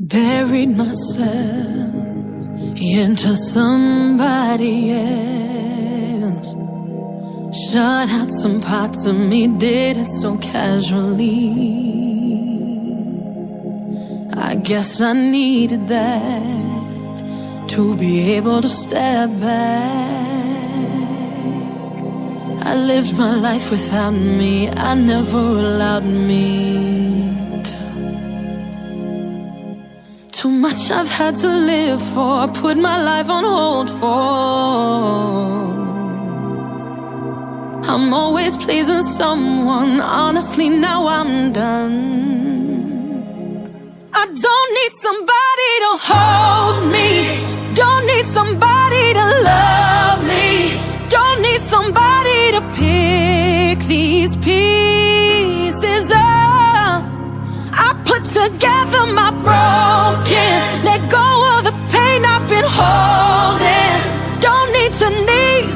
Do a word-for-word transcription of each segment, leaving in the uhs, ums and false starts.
Buried myself into somebody else. Shut out some parts of me, did it so casually. I guess I needed that to be able to step back. I lived my life without me, I never allowed me to. Too much I've had to live for, put my life on hold for. I'm always pleasing someone, honestly now I'm done. I don't need somebody to hold me, don't need somebody to love me, don't need somebody to pick these pieces up. I put together my broken, let go of the pain I've been holding. Don't need to need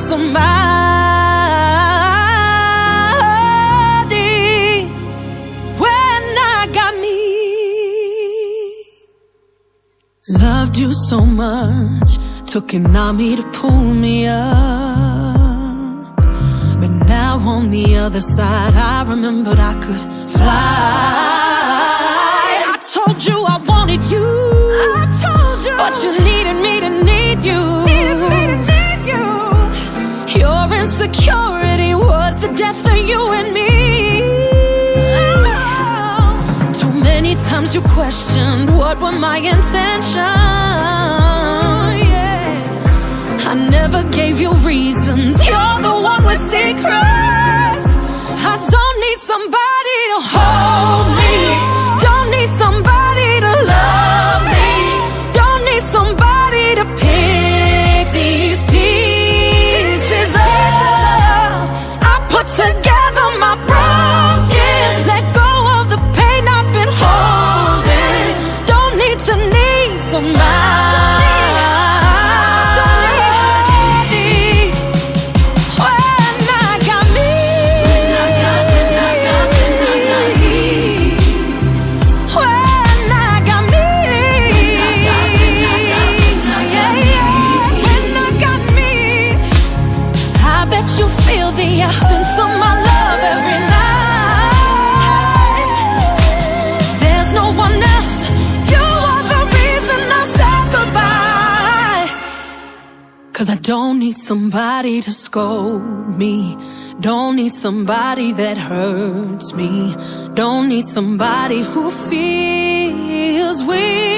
somebody when I got me. Loved you so much, took an army to pull me up. But now on the other side, I remembered I could fly. I told you I wanted you, I told you, but you needed me to need you. Needed me to need you. Your insecurity was the death of you and me. Oh. Too many times you questioned what were my intentions. Yes. I never gave you reasons, you're the one with secrets. I don't need somebody to hold me, don't need somebody to love me, don't need somebody to pick these pieces up. I put together my broken, let go of the pain I've been holding. Don't need to need somebody. The absence of my love every night. There's no one else, you are the reason I said goodbye. Cause I don't need somebody to scold me, don't need somebody that hurts me, don't need somebody who feels weak.